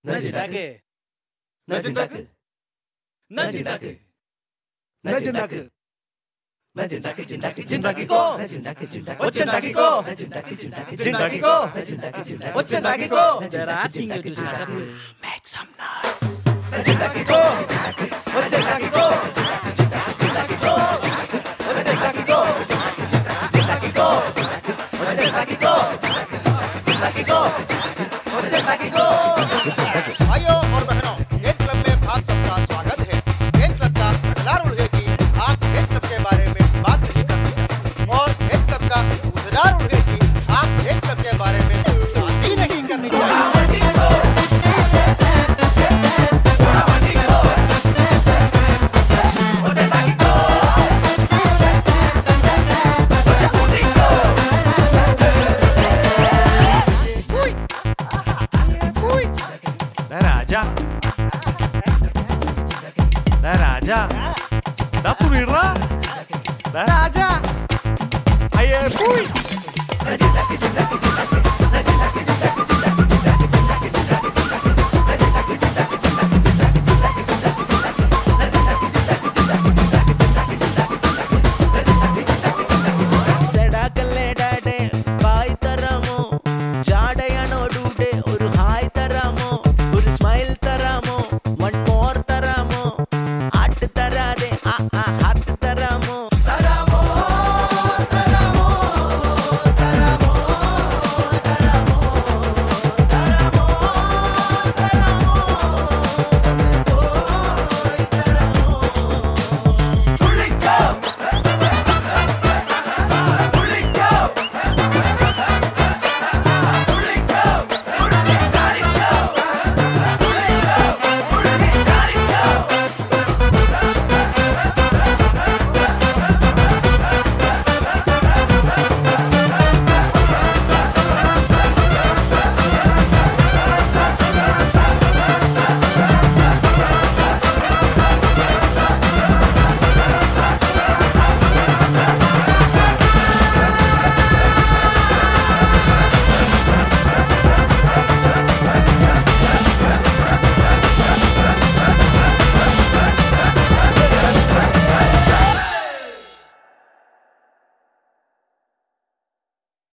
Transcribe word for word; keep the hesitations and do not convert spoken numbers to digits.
നജിണ്ടാക്ക് നജിണ്ടാക്ക് നജിണ്ടാക്ക് നജിണ്ടാക്ക് നജിണ്ടാക്ക് ജിണ്ടാക്ക് ജിണ്ടാക്കിക്കോ ഒച്ചണ്ടാക്കിക്കോ ജിണ്ടാക്കിക്കോ ഒച്ചണ്ടാക്കിക്കോ make some noise നജിണ്ടാക്കിക്കോ ഒച്ചണ്ടാക്കിക്കോ ജിണ്ടാക്കിക്കോ ഒച്ചണ്ടാക്കിക്കോ ജിണ്ടാക്കിക്കോ ഒച്ചണ്ടാക്കിക്കോ ജിണ്ടാക്കിക്കോ ഒച്ചണ്ടാക്കിക്കോ। भाइयों और बहनों, गेट क्लब में आप सबका स्वागत है। गेट क्लब का पहला रूल है कि आप गेट क्लब के बारे में बात नहीं करनी और गेट क्लब का दूसरा रूल है कि आप गेट क्लब के बारे में बात ही नहीं करनी चाहिए। राजा राजा तू वीरा राजा अये